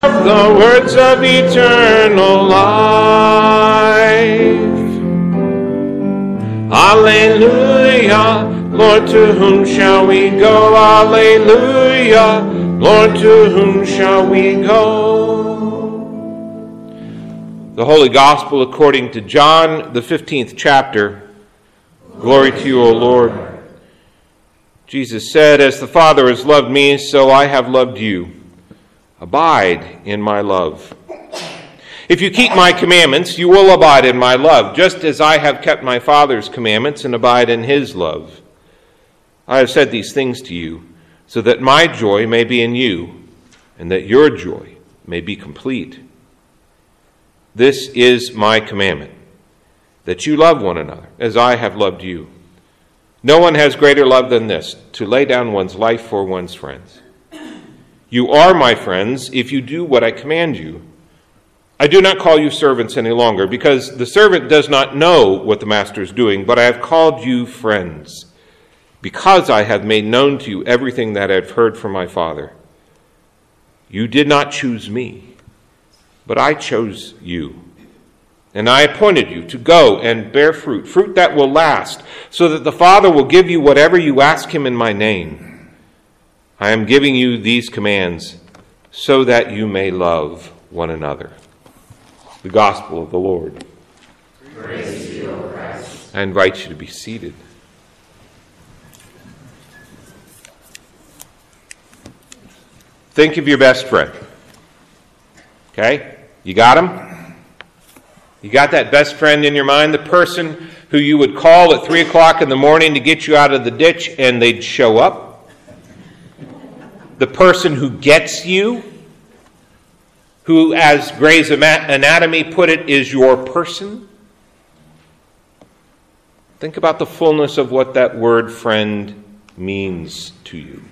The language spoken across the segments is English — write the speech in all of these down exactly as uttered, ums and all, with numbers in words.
The words of eternal life. Alleluia, Lord, to whom shall we go? Alleluia, Lord, to whom shall we go? The Holy Gospel according to John, the fifteenth chapter. Glory to you, O Lord. Jesus said, "As the Father has loved me, so I have loved you. Abide in my love. If you keep my commandments, you will abide in my love, just as I have kept my Father's commandments and abide in his love. I have said these things to you, so that my joy may be in you, and that your joy may be complete. This is my commandment, that you love one another, as I have loved you. No one has greater love than this, to lay down one's life for one's friends. You are my friends if you do what I command you. I do not call you servants any longer, because the servant does not know what the master is doing, but I have called you friends, because I have made known to you everything that I have heard from my Father. You did not choose me, but I chose you. And I appointed you to go and bear fruit, fruit that will last, so that the Father will give you whatever you ask him in my name. I am giving you these commands so that you may love one another." The Gospel of the Lord. Praise to you, O Christ. I invite you to be seated. Think of your best friend. Okay? You got him? You got that best friend in your mind? The person who you would call at three o'clock in the morning to get you out of the ditch and they'd show up? The person who gets you, who, as Gray's Anatomy put it, is your person. Think about the fullness of what that word friend means to you.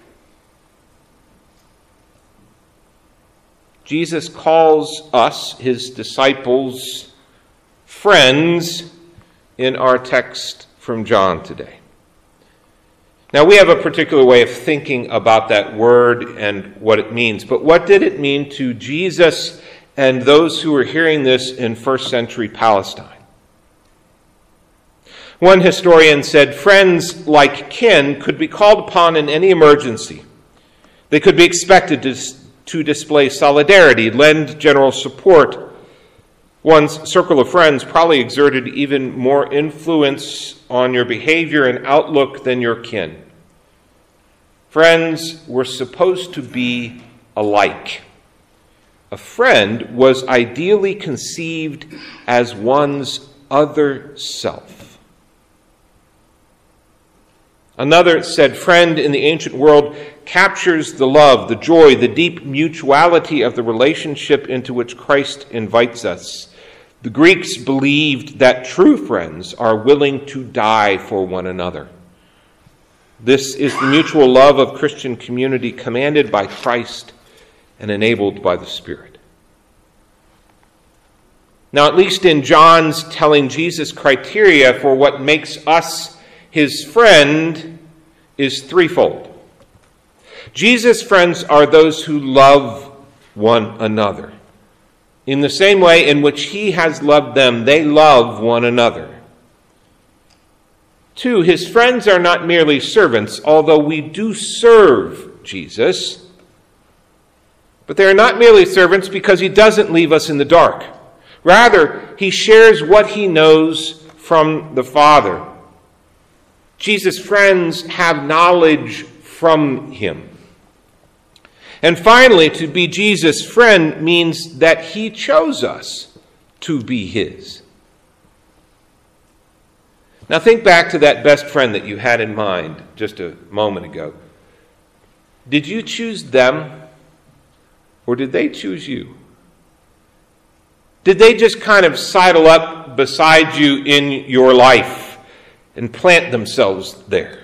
Jesus calls us, his disciples, friends in our text from John today. Now, we have a particular way of thinking about that word and what it means, but what did it mean to Jesus and those who were hearing this in first century Palestine? One historian said, friends like kin could be called upon in any emergency. They could be expected to, to display solidarity, lend general support. One's circle of friends probably exerted even more influence on your behavior and outlook than your kin. Friends were supposed to be alike. A friend was ideally conceived as one's other self. Another said, friend in the ancient world captures the love, the joy, the deep mutuality of the relationship into which Christ invites us. The Greeks believed that true friends are willing to die for one another. This is the mutual love of Christian community commanded by Christ and enabled by the Spirit. Now, at least in John's telling Jesus criteria for what makes us his friend is threefold. Jesus' friends are those who love one another. In the same way in which he has loved them, they love one another. Two, his friends are not merely servants, although we do serve Jesus. But they are not merely servants because he doesn't leave us in the dark. Rather, he shares what he knows from the Father. Jesus' friends have knowledge from him. And finally, to be Jesus' friend means that he chose us to be his. Now think back to that best friend that you had in mind just a moment ago. Did you choose them, or did they choose you? Did they just kind of sidle up beside you in your life and plant themselves there?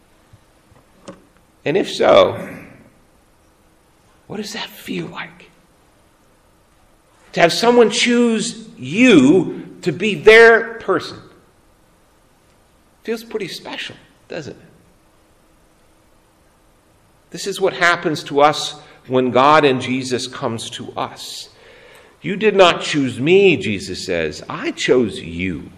And if so, what does that feel like? To have someone choose you to be their person. Feels pretty special, doesn't it? This is what happens to us when God and Jesus comes to us. You did not choose me, Jesus says. I chose you.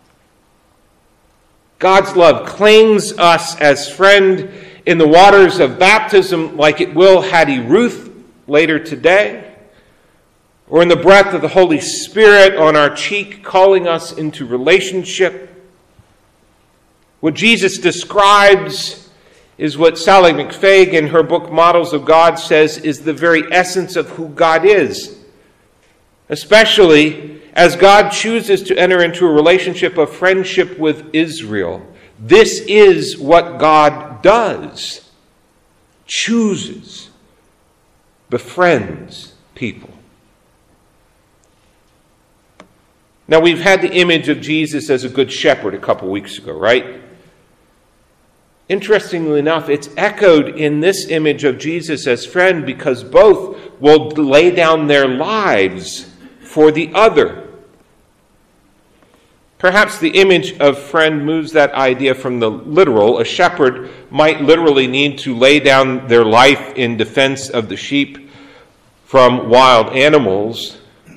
God's love claims us as friend in the waters of baptism like it will Hattie Ruth later today, or in the breath of the Holy Spirit on our cheek calling us into relationship. What Jesus describes is what Sally McFaig in her book Models of God says is the very essence of who God is, especially as God chooses to enter into a relationship of friendship with Israel. This is what God does: chooses, befriends people. Now, we've had the image of Jesus as a good shepherd a couple weeks ago, right? Interestingly enough, it's echoed in this image of Jesus as friend because both will lay down their lives for the other. Perhaps the image of friend moves that idea from the literal. A shepherd might literally need to lay down their life in defense of the sheep from wild animals.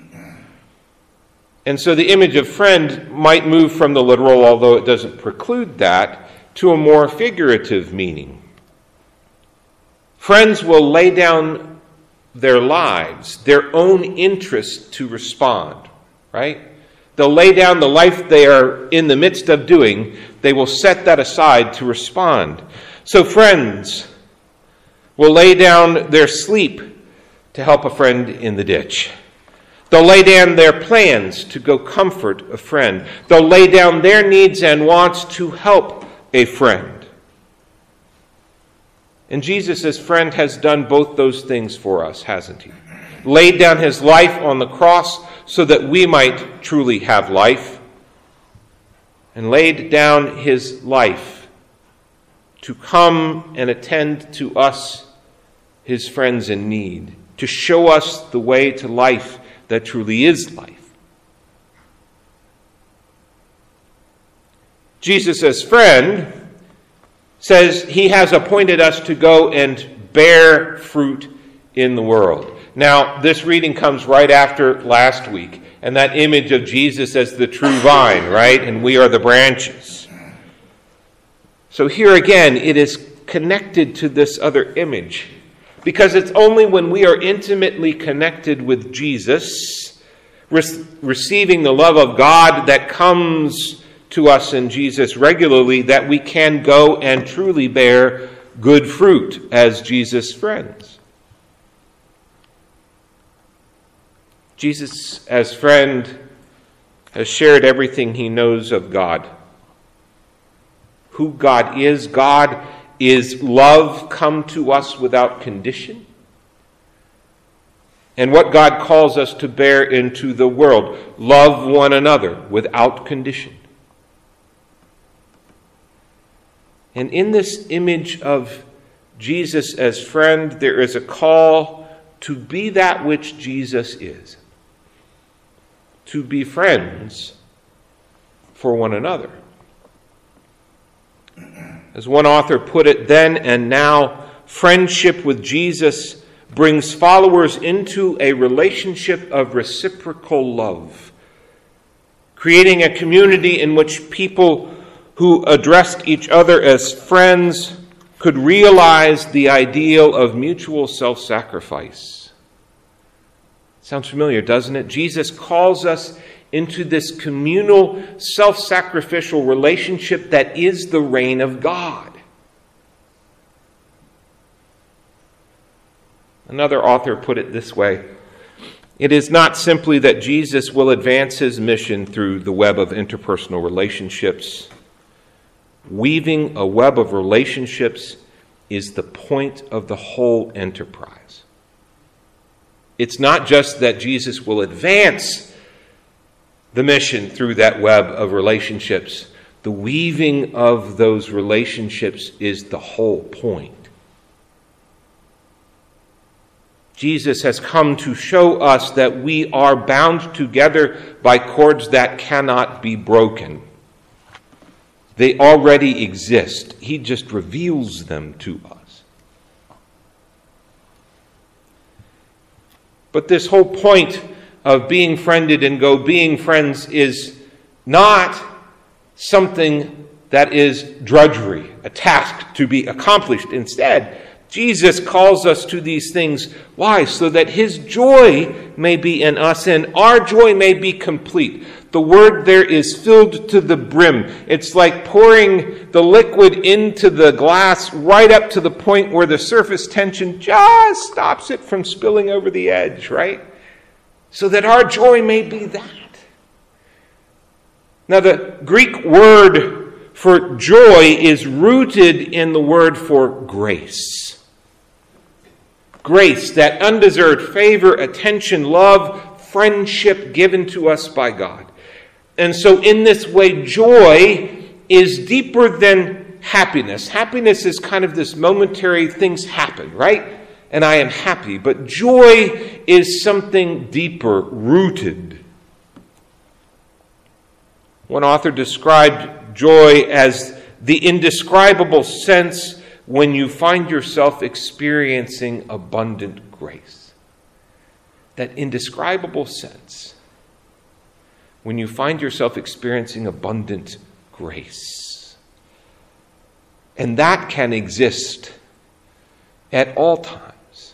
And so the image of friend might move from the literal, although it doesn't preclude that, to a more figurative meaning. Friends will lay down their lives, their own interest to respond, right? They'll lay down the life they are in the midst of doing. They will set that aside to respond. So friends will lay down their sleep to help a friend in the ditch. They'll lay down their plans to go comfort a friend. They'll lay down their needs and wants to help a friend. And Jesus as friend has done both those things for us, hasn't he? Laid down his life on the cross so that we might truly have life, and laid down his life to come and attend to us, his friends in need, to show us the way to life that truly is life. Jesus as friend says he has appointed us to go and bear fruit in the world. Now, this reading comes right after last week, and that image of Jesus as the true vine, right? And we are the branches. So here again, it is connected to this other image, because it's only when we are intimately connected with Jesus, re- receiving the love of God that comes to us in Jesus regularly, that we can go and truly bear good fruit as Jesus' friends. Jesus, as friend, has shared everything he knows of God. Who God is. God is love come to us without condition. And what God calls us to bear into the world. Love one another without condition. And in this image of Jesus as friend, there is a call to be that which Jesus is. To be friends for one another. As one author put it, then and now, friendship with Jesus brings followers into a relationship of reciprocal love, creating a community in which people who addressed each other as friends could realize the ideal of mutual self-sacrifice. Sounds familiar, doesn't it? Jesus calls us into this communal, self-sacrificial relationship that is the reign of God. Another author put it this way: it is not simply that Jesus will advance his mission through the web of interpersonal relationships. Weaving a web of relationships is the point of the whole enterprise. It's not just that Jesus will advance the mission through that web of relationships. The weaving of those relationships is the whole point. Jesus has come to show us that we are bound together by cords that cannot be broken. They already exist. He just reveals them to us. But this whole point of being friended and go being friends is not something that is drudgery, a task to be accomplished. Instead, Jesus calls us to these things. Why? So that his joy may be in us and our joy may be complete. The word there is filled to the brim. It's like pouring the liquid into the glass right up to the point where the surface tension just stops it from spilling over the edge, right? So that our joy may be that. Now, the Greek word for joy is rooted in the word for grace. Grace, that undeserved favor, attention, love, friendship given to us by God. And so in this way, joy is deeper than happiness. Happiness is kind of this momentary, things happen, right? And I am happy. But joy is something deeper, rooted. One author described joy as the indescribable sense when you find yourself experiencing abundant grace. That indescribable sense when you find yourself experiencing abundant grace. And that can exist at all times.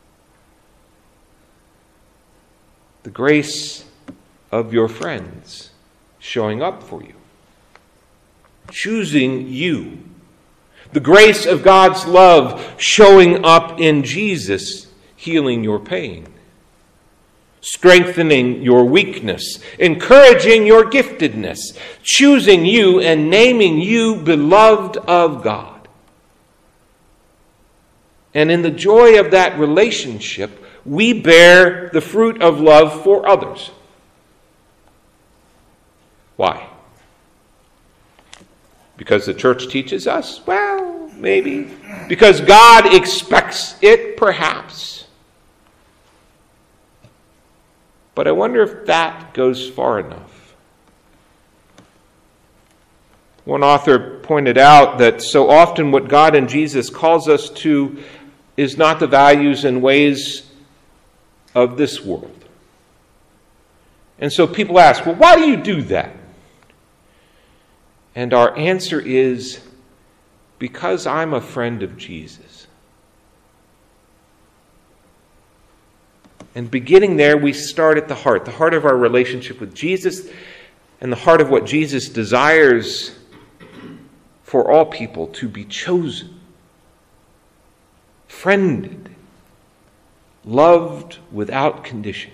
The grace of your friends showing up for you, choosing you. The grace of God's love showing up in Jesus, healing your pain, strengthening your weakness, encouraging your giftedness, choosing you and naming you beloved of God. And in the joy of that relationship, we bear the fruit of love for others. Why? Because the church teaches us? Well, maybe. Because God expects it, perhaps. But I wonder if that goes far enough. One author pointed out that so often what God and Jesus calls us to is not the values and ways of this world. And so people ask, well, why do you do that? And our answer is, because I'm a friend of Jesus. And beginning there, we start at the heart, the heart of our relationship with Jesus and the heart of what Jesus desires for all people to be chosen, friended, loved without condition.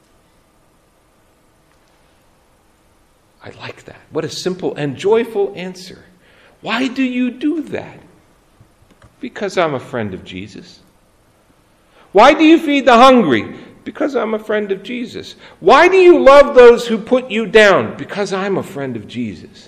I like that. What a simple and joyful answer. Why do you do that? Because I'm a friend of Jesus. Why do you feed the hungry? Because I'm a friend of Jesus. Why do you love those who put you down? Because I'm a friend of Jesus.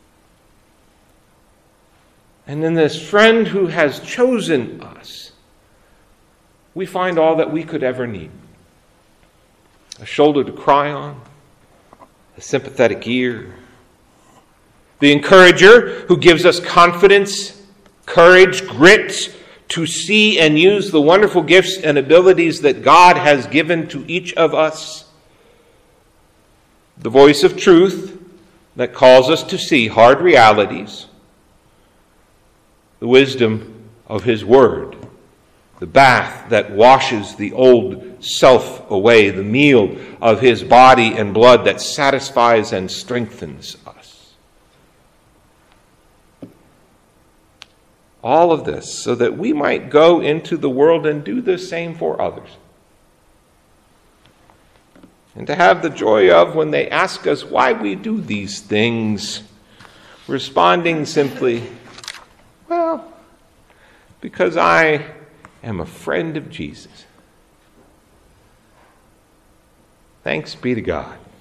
And in this friend who has chosen us, we find all that we could ever need. A shoulder to cry on, a sympathetic ear, the encourager who gives us confidence, courage, grit to see and use the wonderful gifts and abilities that God has given to each of us, the voice of truth that calls us to see hard realities, the wisdom of his word, the bath that washes the old self away, the meal of his body and blood that satisfies and strengthens us. All of this so that we might go into the world and do the same for others. And to have the joy of, when they ask us why we do these things, responding simply, well, because I am a friend of Jesus. Thanks be to God.